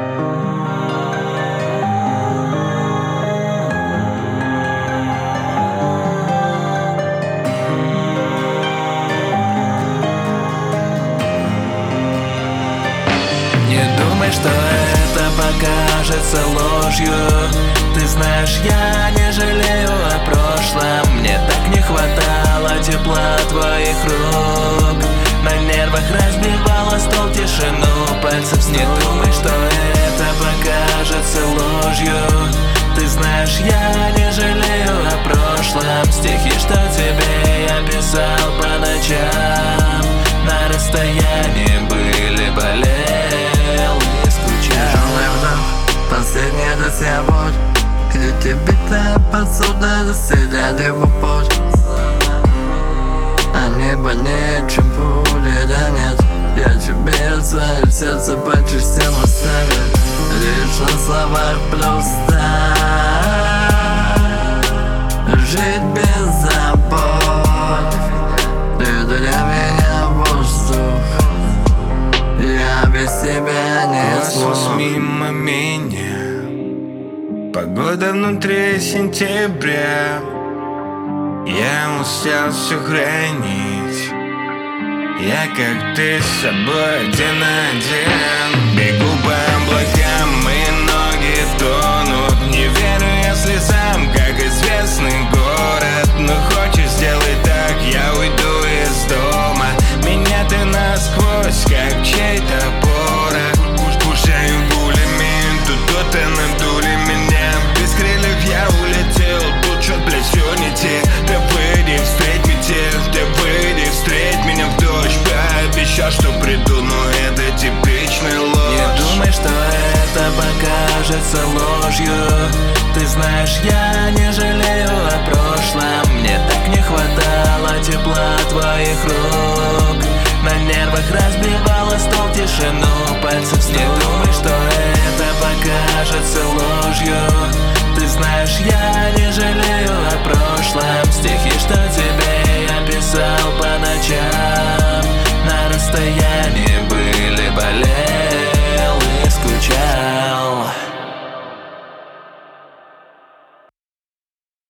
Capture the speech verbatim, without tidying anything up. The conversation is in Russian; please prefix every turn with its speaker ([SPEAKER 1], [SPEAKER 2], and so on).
[SPEAKER 1] Что это покажется ложью. Ты знаешь, я не жалею о прошлом. Мне так не хватало тепла твоих рук. На нервах разбивала стол тишину пальцев. Не думай, что это покажется ложью. Ты знаешь, я не жалею о прошлом. Стихи, что тебе я писал по ночам, на расстоянии были, болел.
[SPEAKER 2] Тяжелый вдох, последняя до себя боль. Где битая посуда заселяет его путь. Они больнее, чем пули, да нет. Я тебе свое сердце по частям оставил. Лишь на словах просто жить без забот. Ты для меня воздух, я без тебя не смог.
[SPEAKER 3] Мимо меня погода внутри сентября. Я устал все хранить. Я как ты с собой один на один. Бегу по облакам, мои ноги тонут. Не верю я слезам, как известный город. Но хочешь, сделай так, я уйду из дома. Меня ты насквозь, как чей-то порох. Пушаю пулями, тут кто-то надули меня. Без крыльев я улетел, тут чё, блядь, всё не те. Да выйди, встреть метель, да выйди, встреть меня в дождь. Пообещал, что приду, но это типичный ложь.
[SPEAKER 1] Не думай, что это покажется ложью. Ты знаешь, я не жалею о прошлом. Мне так не хватало тепла твоих рук. На нервах разбивала стол тишину пальцев. Не думай, что это покажется ложью. Ты знаешь, я не жалею о прошлом. Стихи, что тебе я писал по ночам, на расстоянии